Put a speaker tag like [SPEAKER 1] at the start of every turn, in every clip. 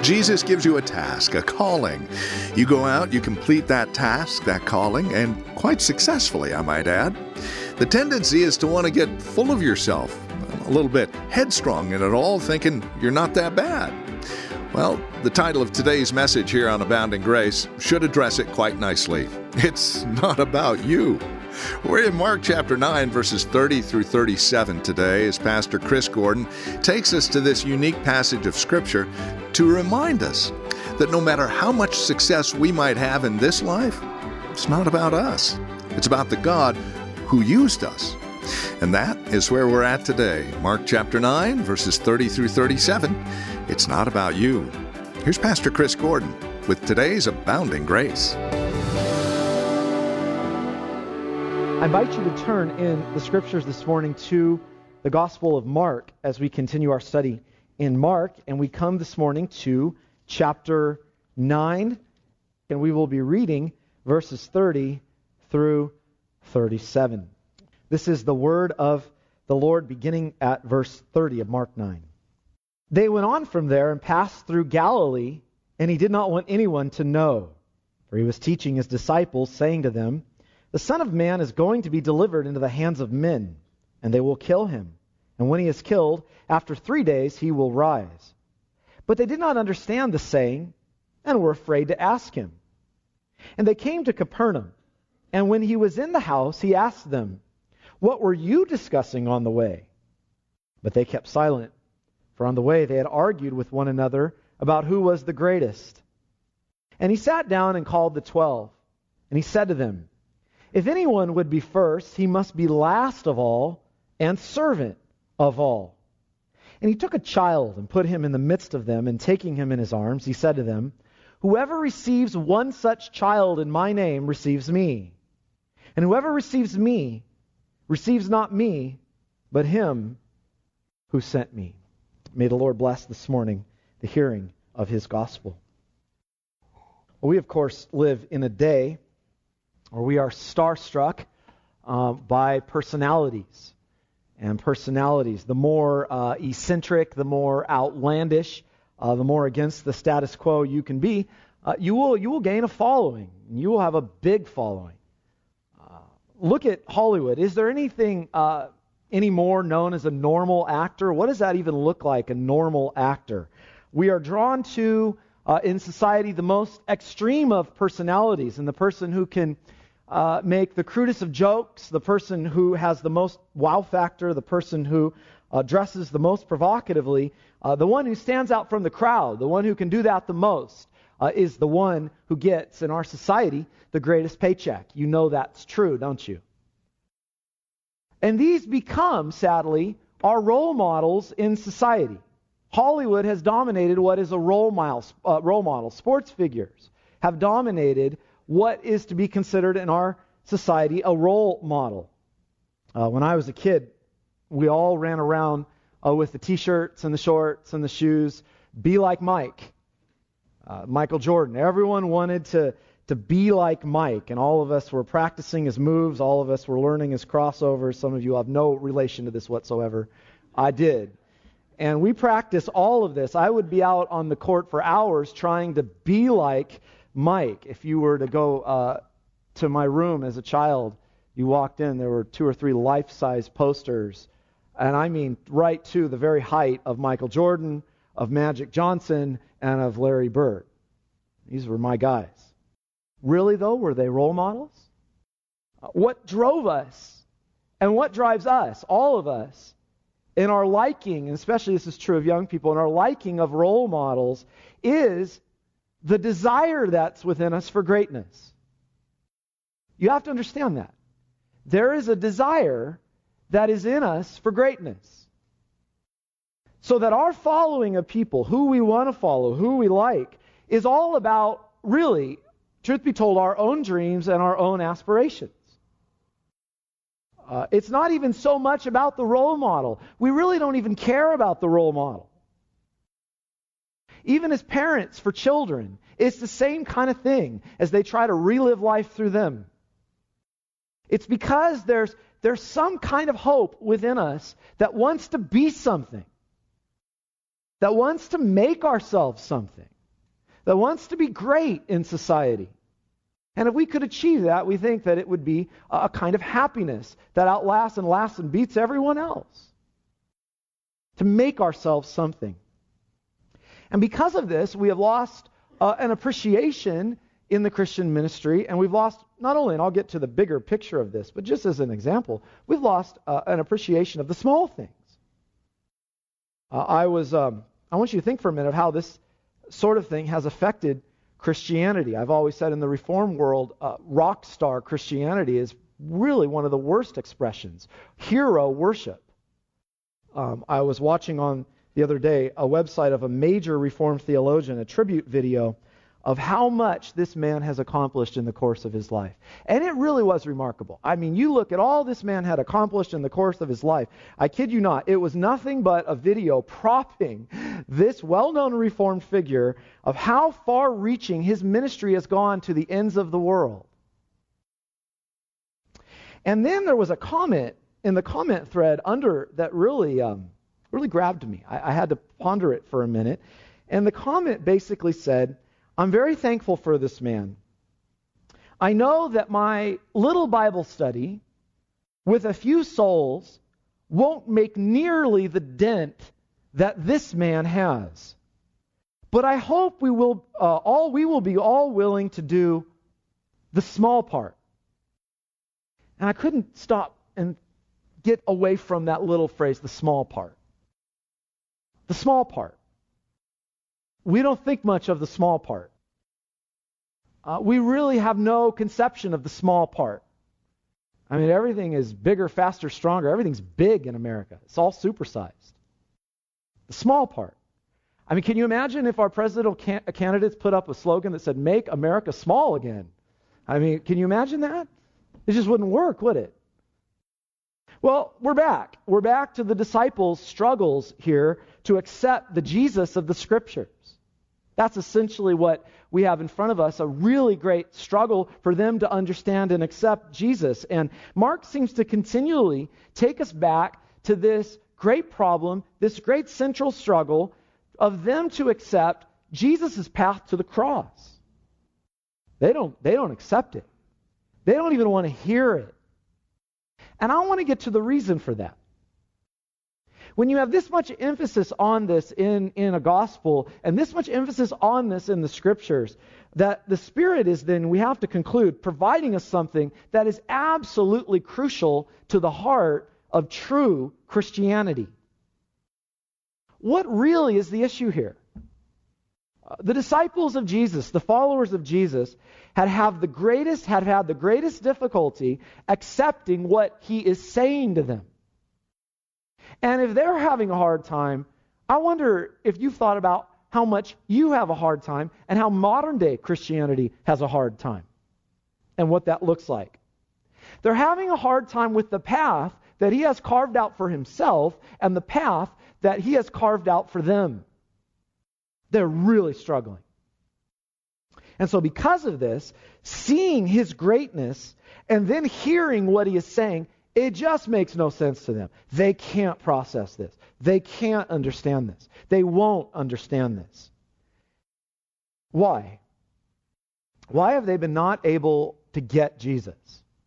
[SPEAKER 1] Jesus gives you a task, a calling. You go out, you complete that task, that calling, and quite successfully, I might add. The tendency is to want to get full of yourself, a little bit headstrong in it all, thinking you're not that bad. Well, the title of today's message here on Abounding Grace should address it quite nicely. It's not about you. We're in Mark chapter 9, verses 30 through 37 today, as Pastor Chris Gordon takes us to this unique passage of Scripture to remind us that no matter how much success we might have in this life, it's not about us. It's about the God who used us. And that is where we're at today. Mark chapter 9, verses 30 through 37. It's not about you. Here's Pastor Chris Gordon with today's Abounding Grace.
[SPEAKER 2] I invite you to turn in the Scriptures this morning to the Gospel of Mark as we continue our study in Mark. And we come this morning to chapter 9, and we will be reading verses 30 through 37. This is the word of the Lord beginning at verse 30 of Mark 9. They went on from there and passed through Galilee, and he did not want anyone to know, for he was teaching his disciples, saying to them, "The Son of Man is going to be delivered into the hands of men, and they will kill him. And when he is killed, after 3 days he will rise." But they did not understand the saying, and were afraid to ask him. And they came to Capernaum, and when he was in the house, he asked them, "What were you discussing on the way?" But they kept silent, for on the way they had argued with one another about who was the greatest. And he sat down and called the 12, and he said to them, "If anyone would be first, he must be last of all and servant of all." And he took a child and put him in the midst of them, and taking him in his arms, he said to them, "Whoever receives one such child in my name receives me. And whoever receives me receives not me, but him who sent me." May the Lord bless this morning the hearing of his gospel. Well, we, of course, live in a day where we are starstruck by personalities. And personalities, the more eccentric, the more outlandish, the more against the status quo you can be, you will gain a following. You will have a big following. Look at Hollywood. Is there anything anymore known as a normal actor? What does that even look like, a normal actor? We are drawn to, in society, the most extreme of personalities, and the person who can make the crudest of jokes, the person who has the most wow factor, the person who dresses the most provocatively, the one who stands out from the crowd, the one who can do that the most, is the one who gets, in our society, the greatest paycheck. You know that's true, don't you? And these become, sadly, our role models in society. Hollywood has dominated what is a role model. Sports figures have dominated what is to be considered in our society a role model. When I was a kid, we all ran around with the t-shirts and the shorts and the shoes, "Be like Mike." Michael Jordan. Everyone wanted to be like Mike, and all of us were practicing his moves. All of us were learning his crossovers. Some of you have no relation to this whatsoever. I did. And we practiced all of this. I would be out on the court for hours trying to be like Mike. If you were to go to my room as a child, you walked in, there were 2 or 3 life-size posters, and I mean right to the very height of Michael Jordan, of Magic Johnson, and of Larry Bird. These were my guys. Really, though, were they role models? What drove us and what drives us, all of us, in our liking, and especially this is true of young people, in our liking of role models, is the desire that's within us for greatness. You have to understand that. There is a desire that is in us for greatness. So that our following of people, who we want to follow, who we like, is all about, really, truth be told, our own dreams and our own aspirations. It's not even so much about the role model. We really don't even care about the role model. Even as parents for children, it's the same kind of thing as they try to relive life through them. It's because there's some kind of hope within us that wants to be something, that wants to make ourselves something. that wants to be great in society. And if we could achieve that, we think that it would be a kind of happiness that outlasts and lasts and beats everyone else. To make ourselves something. And because of this, we have lost an appreciation in the Christian ministry, and we've lost not only, and I'll get to the bigger picture of this, but just as an example, we've lost an appreciation of the small things. I want you to think for a minute of how this sort of thing has affected Christianity. I've always said in the Reformed world, rock star Christianity is really one of the worst expressions. Hero worship. I was watching on the other day a website of a major Reformed theologian, a tribute video of how much this man has accomplished in the course of his life. And it really was remarkable. I mean, you look at all this man had accomplished in the course of his life. I kid you not, it was nothing but a video propping this well-known Reformed figure of how far-reaching his ministry has gone to the ends of the world. And then there was a comment in the comment thread under that really grabbed me. I had to ponder it for a minute. And the comment basically said, I'm very thankful for this man. I know that my little Bible study with a few souls won't make nearly the dent that this man has. But I hope we will be all willing to do the small part. And I couldn't stop and get away from that little phrase, the small part. The small part. We don't think much of the small part. We really have no conception of the small part. I mean, everything is bigger, faster, stronger. Everything's big in America. It's all supersized. The small part. I mean, can you imagine if our presidential candidates put up a slogan that said, "Make America small again"? I mean, can you imagine that? It just wouldn't work, would it? Well, we're back. We're back to the disciples' struggles here to accept the Jesus of the Scriptures. That's essentially what we have in front of us, a really great struggle for them to understand and accept Jesus. And Mark seems to continually take us back to this great problem, this great central struggle of them to accept Jesus' path to the cross. They don't accept it. They don't even want to hear it. And I want to get to the reason for that. When you have this much emphasis on this in a gospel, and this much emphasis on this in the Scriptures, that the Spirit is then, we have to conclude, providing us something that is absolutely crucial to the heart of true Christianity. What really is the issue here? The disciples of Jesus, the followers of Jesus, had had the greatest difficulty accepting what he is saying to them. And if they're having a hard time, I wonder if you've thought about how much you have a hard time and how modern day Christianity has a hard time and what that looks like. They're having a hard time with the path that he has carved out for himself and the path that he has carved out for them. They're really struggling. And so because of this, seeing his greatness and then hearing what he is saying, it just makes no sense to them. They can't process this. They can't understand this. They won't understand this. Why? Why have they been not able to get Jesus?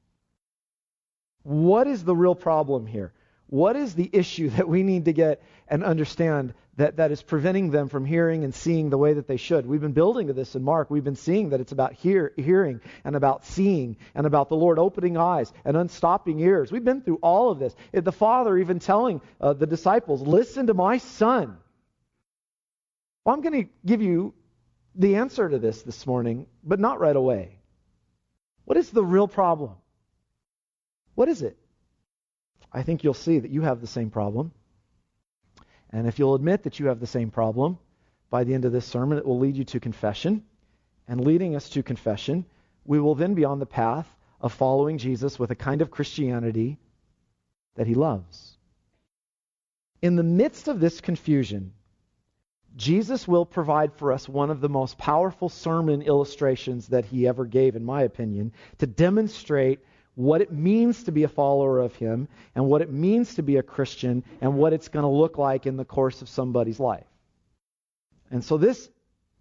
[SPEAKER 2] What is the real problem here? What is the issue that we need to get and understand that is preventing them from hearing and seeing the way that they should? We've been building to this in Mark. We've been seeing that it's about hearing and about seeing and about the Lord opening eyes and unstopping ears. We've been through all of this. The Father even telling the disciples, listen to my Son. Well, I'm going to give you the answer to this morning, but not right away. What is the real problem? What is it? I think you'll see that you have the same problem. And if you'll admit that you have the same problem, by the end of this sermon, it will lead you to confession. And leading us to confession, we will then be on the path of following Jesus with a kind of Christianity that he loves. In the midst of this confusion, Jesus will provide for us one of the most powerful sermon illustrations that he ever gave, in my opinion, to demonstrate what it means to be a follower of him and what it means to be a Christian and what it's going to look like in the course of somebody's life. And so this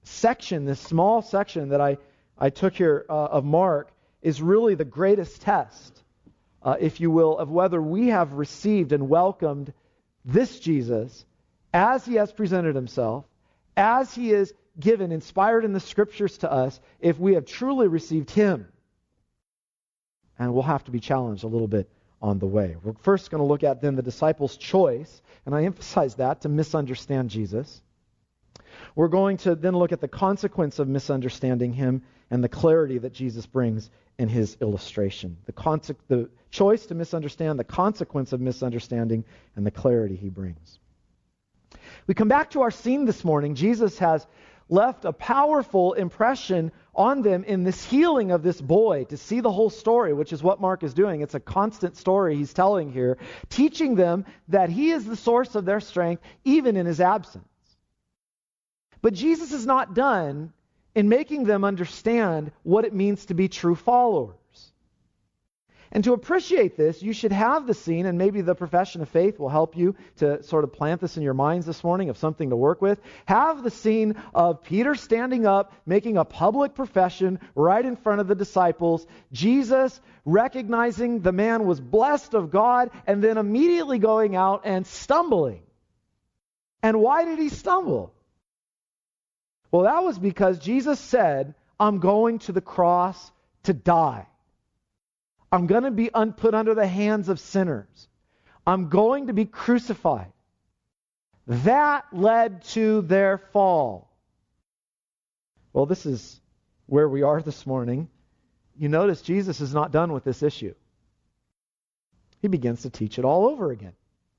[SPEAKER 2] section, this small section that I took here of Mark, is really the greatest test, if you will, of whether we have received and welcomed this Jesus as he has presented himself, as he is given, inspired in the Scriptures to us, if we have truly received him. And we'll have to be challenged a little bit on the way. We're first going to look at then the disciples' choice, and I emphasize that, to misunderstand Jesus. We're going to then look at the consequence of misunderstanding him and the clarity that Jesus brings in his illustration. The choice to misunderstand, the consequence of misunderstanding, and the clarity he brings. We come back to our scene this morning. Jesus has left a powerful impression on them in this healing of this boy, to see the whole story, which is what Mark is doing. It's a constant story he's telling here, teaching them that he is the source of their strength, even in his absence. But Jesus is not done in making them understand what it means to be true followers. And to appreciate this, you should have the scene, and maybe the profession of faith will help you to sort of plant this in your minds this morning of something to work with. Have the scene of Peter standing up, making a public profession right in front of the disciples, Jesus recognizing the man was blessed of God, and then immediately going out and stumbling. And why did he stumble? Well, that was because Jesus said, I'm going to the cross to die. I'm going to be put under the hands of sinners. I'm going to be crucified. That led to their fall. Well, this is where we are this morning. You notice Jesus is not done with this issue. He begins to teach it all over again.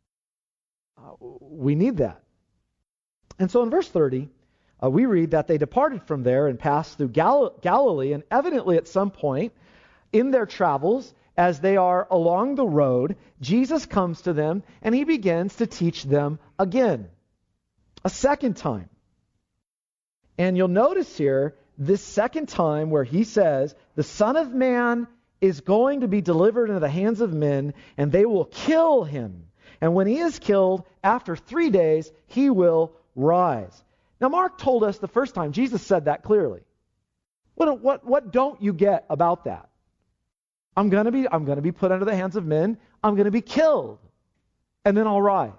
[SPEAKER 2] We need that. And so in verse 30, we read that they departed from there and passed through Galilee, and evidently at some point in their travels, as they are along the road, Jesus comes to them and he begins to teach them again, a second time. And you'll notice here, this second time where he says, the Son of Man is going to be delivered into the hands of men, and they will kill him. And when he is killed, after 3 days, he will rise. Now, Mark told us the first time, Jesus said that clearly. What don't you get about that? I'm going to be put under the hands of men. I'm going to be killed. And then I'll rise.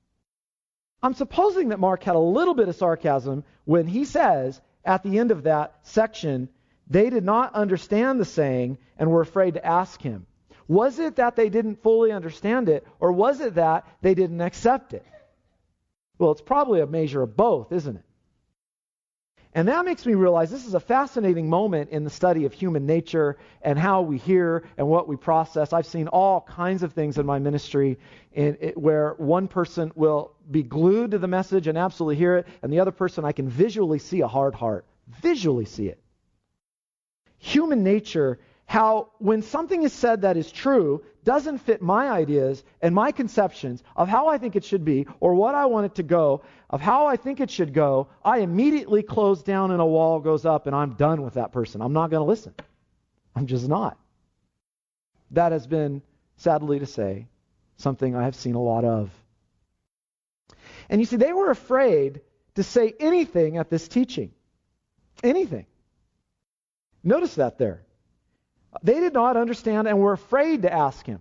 [SPEAKER 2] I'm supposing that Mark had a little bit of sarcasm when he says at the end of that section, they did not understand the saying and were afraid to ask him. Was it that they didn't fully understand it, or was it that they didn't accept it? Well, it's probably a measure of both, isn't it? And that makes me realize this is a fascinating moment in the study of human nature and how we hear and what we process. I've seen all kinds of things in my ministry where one person will be glued to the message and absolutely hear it, and the other person, I can visually see a hard heart. Visually see it. Human nature, how when something is said that is true, doesn't fit my ideas and my conceptions of how I think it should be or what I want it to go, of how I think it should go, I immediately close down and a wall goes up and I'm done with that person. I'm not going to listen. I'm just not. That has been, sadly to say, something I have seen a lot of. And you see, they were afraid to say anything at this teaching. Anything. Notice that there. They did not understand and were afraid to ask him.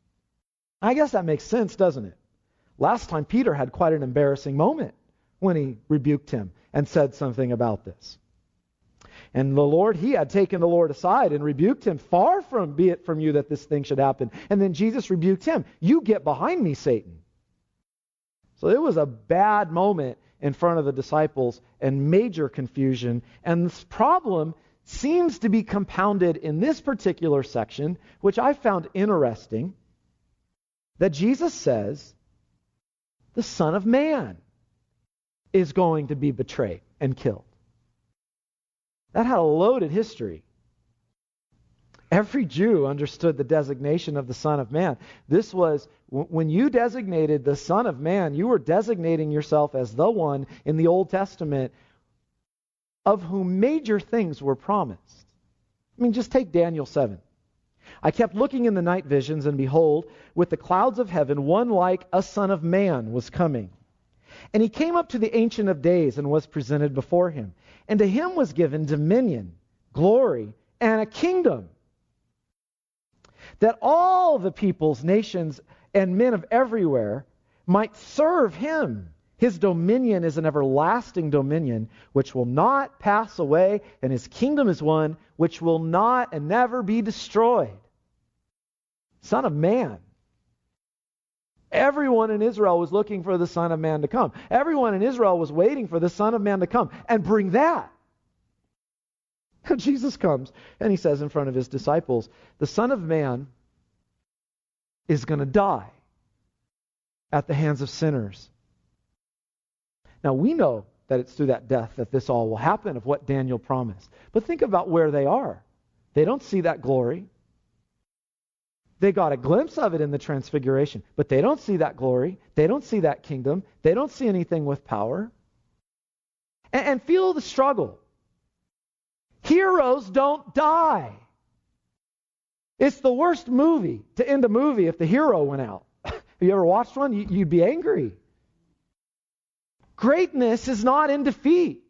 [SPEAKER 2] I guess that makes sense, doesn't it? Last time Peter had quite an embarrassing moment when he rebuked him and said something about this. And the Lord, he had taken the Lord aside and rebuked him. Far from be it from you that this thing should happen. And then Jesus rebuked him. You get behind me, Satan. So it was a bad moment in front of the disciples and major confusion. And this problem seems to be compounded in this particular section, which I found interesting, that Jesus says the Son of Man is going to be betrayed and killed. That had a loaded history. Every Jew understood the designation of the Son of Man. This was, when you designated the Son of Man, you were designating yourself as the one in the Old Testament of whom major things were promised. I mean, just take Daniel 7. I kept looking in the night visions, and behold, with the clouds of heaven, one like a son of man was coming. And he came up to the Ancient of Days and was presented before him. And to him was given dominion, glory, and a kingdom, that all the peoples, nations, and men of everywhere might serve him. His dominion is an everlasting dominion which will not pass away, and his kingdom is one which will not and never be destroyed. Son of Man. Everyone in Israel was looking for the Son of Man to come. Everyone in Israel was waiting for the Son of Man to come and bring that. And Jesus comes and he says in front of his disciples, the Son of Man is going to die at the hands of sinners. Now we know that it's through that death that this all will happen, of what Daniel promised. But think about where they are. They don't see that glory. They got a glimpse of it in the Transfiguration, but they don't see that glory. They don't see that kingdom. They don't see anything with power. And feel the struggle. Heroes don't die. It's the worst movie to end a movie if the hero went out. Have you ever watched one? You'd be angry. Greatness is not in defeat.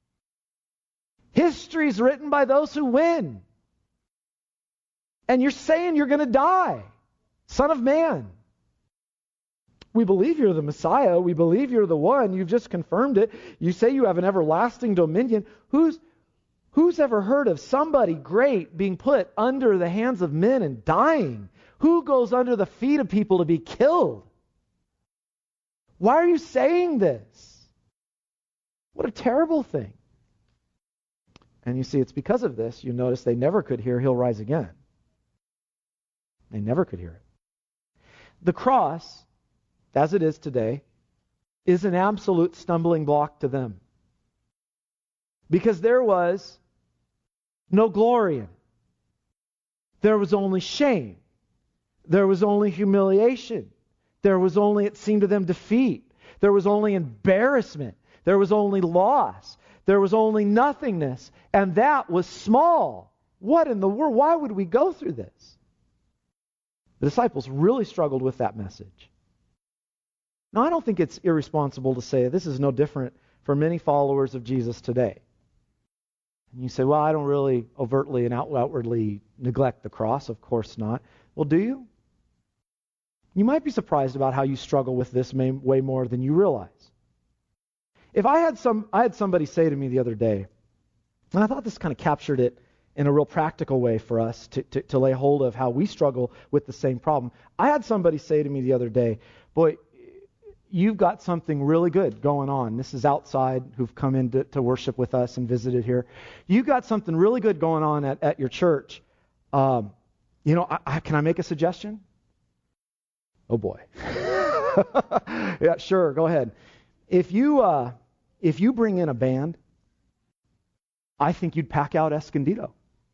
[SPEAKER 2] History is written by those who win. And you're saying you're going to die. Son of Man. We believe you're the Messiah. We believe you're the one. You've just confirmed it. You say you have an everlasting dominion. Who's ever heard of somebody great being put under the hands of men and dying? Who goes under the feet of people to be killed? Why are you saying this? What a terrible thing. And you see, it's because of this, you notice they never could hear he'll rise again. They never could hear it. The cross, as it is today, is an absolute stumbling block to them. Because there was no glory in it. There was only shame. There was only humiliation. There was only, it seemed to them, defeat. There was only embarrassment. There was only loss. There was only nothingness. And that was small. What in the world? Why would we go through this? The disciples really struggled with that message. Now, I don't think it's irresponsible to say this is no different for many followers of Jesus today. And you say, well, I don't really overtly and outwardly neglect the cross. Of course not. Well, do you? You might be surprised about how you struggle with this way more than you realize. If I had somebody say to me the other day, and I thought this kind of captured it in a real practical way for us to lay hold of how we struggle with the same problem. I had somebody say to me the other day, boy, you've got something really good going on. This is outside, who've come in to worship with us and visited here. You've got something really good going on at your church. Can I make a suggestion? Oh boy. Yeah, sure, go ahead. If you bring in a band, I think you'd pack out Escondido.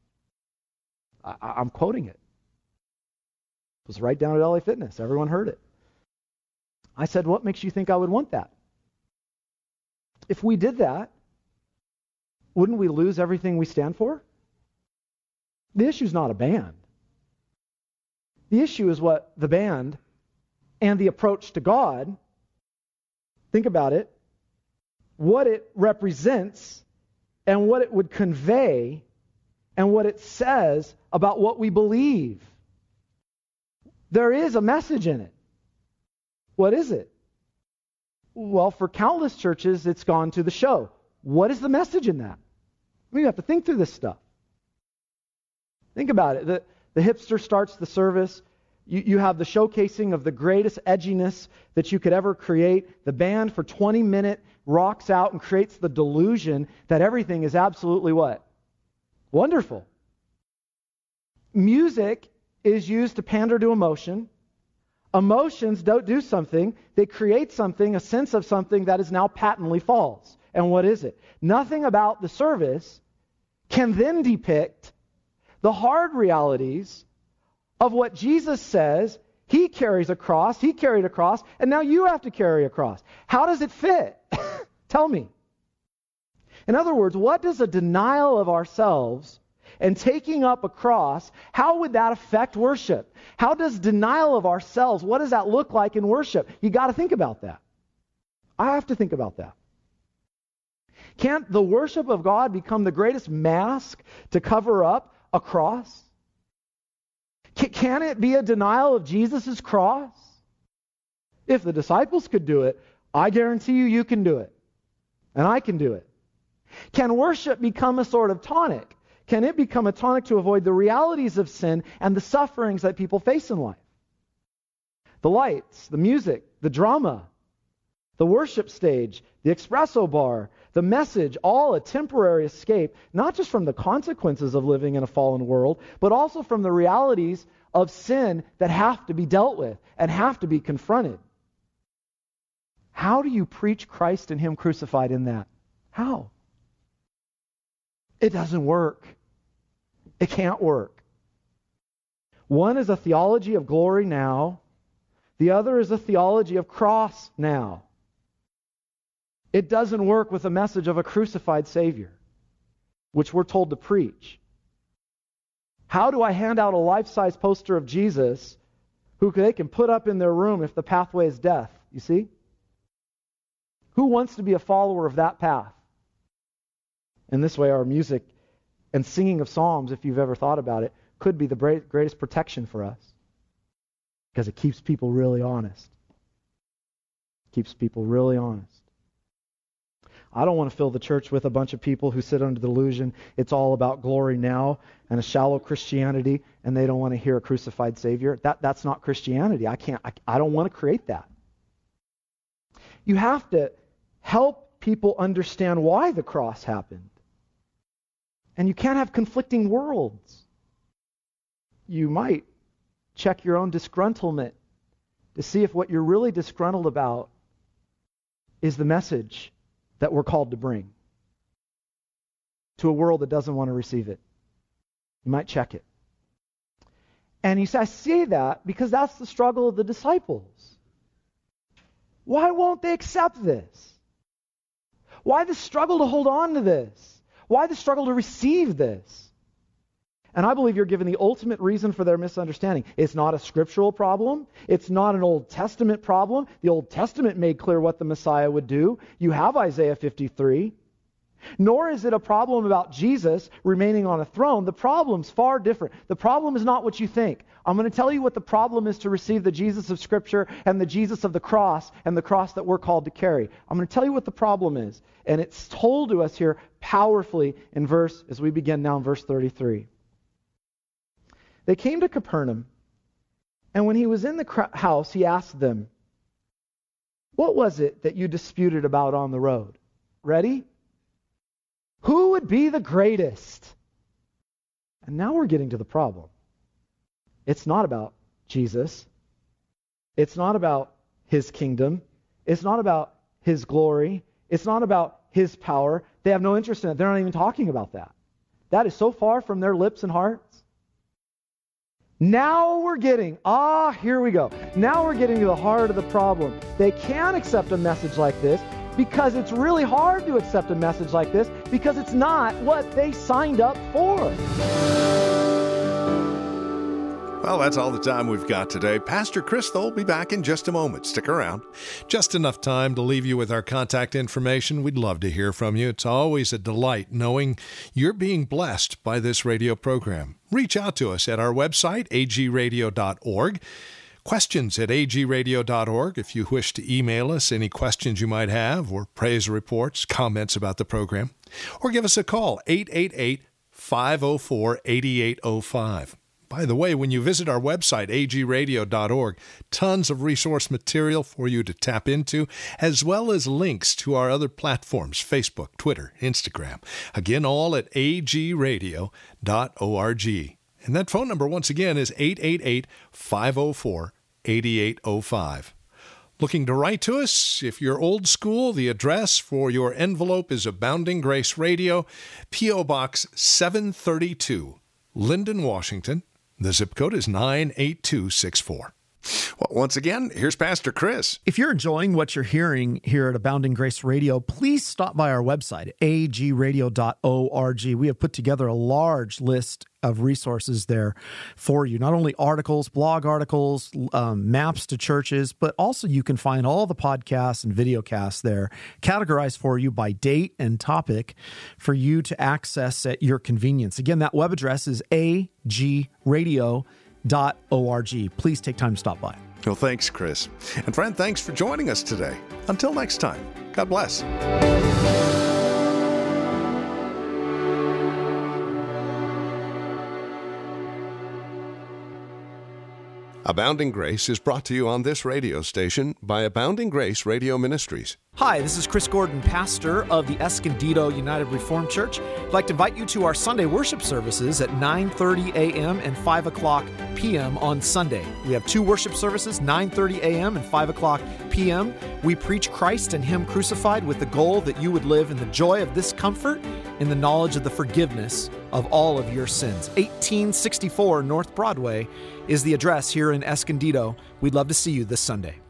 [SPEAKER 2] I'm quoting it. It was right down at LA Fitness. Everyone heard it. I said, what makes you think I would want that? If we did that, wouldn't we lose everything we stand for? The issue is not a band. The issue is what the band and the approach to God, think about it, what it represents and what it would convey and what it says about what we believe. There is a message in it. What is it? Well, for countless churches, it's gone to the show. What is the message in that? We have to think through this stuff. Think about it. The hipster starts the service. You have the showcasing of the greatest edginess that you could ever create. The band for 20 minutes rocks out and creates the delusion that everything is absolutely what? Wonderful. Music is used to pander to emotion. Emotions don't do something. They create something, a sense of something that is now patently false. And what is it? Nothing about the service can then depict the hard realities of what Jesus says he carries a cross, he carried a cross, and now you have to carry a cross. How does it fit? Tell me. In other words, what does a denial of ourselves and taking up a cross, how would that affect worship? How does denial of ourselves, what does that look like in worship? You got to think about that. I have to think about that. Can't the worship of God become the greatest mask to cover up a cross? Can it be a denial of Jesus' cross? If the disciples could do it, I guarantee you can do it. And I can do it. Can worship become a sort of tonic? Can it become a tonic to avoid the realities of sin and the sufferings that people face in life? The lights, the music, the drama, the worship stage, the espresso bar, the message, all a temporary escape, not just from the consequences of living in a fallen world, but also from the realities of sin that have to be dealt with and have to be confronted. How do you preach Christ and Him crucified in that? How? It doesn't work. It can't work. One is a theology of glory now. The other is a theology of cross now. It doesn't work with a message of a crucified Savior, which we're told to preach. How do I hand out a life-size poster of Jesus who they can put up in their room if the pathway is death? You see? Who wants to be a follower of that path? In this way, our music and singing of psalms, if you've ever thought about it, could be the greatest protection for us. Because it keeps people really honest. Keeps people really honest. I don't want to fill the church with a bunch of people who sit under the delusion it's all about glory now and a shallow Christianity, and they don't want to hear a crucified Savior. That's not Christianity. I don't want to create that. You have to help people understand why the cross happened. And you can't have conflicting worlds. You might check your own disgruntlement to see if what you're really disgruntled about is the message that we're called to bring to a world that doesn't want to receive it. You might check it. And you say, I say that because that's the struggle of the disciples. Why won't they accept this? Why the struggle to hold on to this? Why the struggle to receive this? And I believe you're given the ultimate reason for their misunderstanding. It's not a scriptural problem. It's not an Old Testament problem. The Old Testament made clear what the Messiah would do. You have Isaiah 53. Nor is it a problem about Jesus remaining on a throne. The problem's far different. The problem is not what you think. I'm going to tell you what the problem is to receive the Jesus of Scripture and the Jesus of the cross and the cross that we're called to carry. I'm going to tell you what the problem is. And it's told to us here powerfully as we begin now in verse 33. They came to Capernaum, and when he was in the house, he asked them, "What was it that you disputed about on the road?" Ready? Who would be the greatest? And now we're getting to the problem. It's not about Jesus. It's not about His kingdom. It's not about His glory. It's not about His power. They have no interest in it. They're not even talking about that. That is so far from their lips and hearts. Now we're getting, here we go. Now we're getting to the heart of the problem. They can't accept a message like this because it's really hard to accept a message like this because it's not what they signed up for.
[SPEAKER 1] Well, that's all the time we've got today. Pastor Chris, though, will be back in just a moment. Stick around.
[SPEAKER 3] Just enough time to leave you with our contact information. We'd love to hear from you. It's always a delight knowing you're being blessed by this radio program. Reach out to us at our website, agradio.org. Questions at agradio.org if you wish to email us any questions you might have or praise reports, comments about the program. Or give us a call, 888-504-8805. By the way, when you visit our website, agradio.org, tons of resource material for you to tap into, as well as links to our other platforms, Facebook, Twitter, Instagram. Again, all at agradio.org. And that phone number, once again, is 888-504-8805. Looking to write to us? If you're old school, the address for your envelope is Abounding Grace Radio, P.O. Box 732, Linden, Washington. The zip code is 98264.
[SPEAKER 1] Well, once again, here's Pastor Chris.
[SPEAKER 4] If you're enjoying what you're hearing here at Abounding Grace Radio, please stop by our website, agradio.org. We have put together a large list of resources there for you. Not only articles, blog articles, maps to churches, but also you can find all the podcasts and videocasts there, categorized for you by date and topic for you to access at your convenience. Again, that web address is agradio.org. Please take time to stop by.
[SPEAKER 1] Well, thanks, Chris. And friend, thanks for joining us today. Until next time, God bless. Abounding Grace is brought to you on this radio station by Abounding Grace Radio Ministries.
[SPEAKER 4] Hi, this is Chris Gordon, pastor of the Escondido United Reformed Church. I'd like to invite you to our Sunday worship services at 9:30 a.m. and 5 o'clock p.m. on Sunday. We have two worship services, 9:30 a.m. and 5 o'clock p.m. We preach Christ and Him crucified with the goal that you would live in the joy of this comfort, in the knowledge of the forgiveness of all of your sins. 1864 North Broadway is the address here in Escondido. We'd love to see you this Sunday.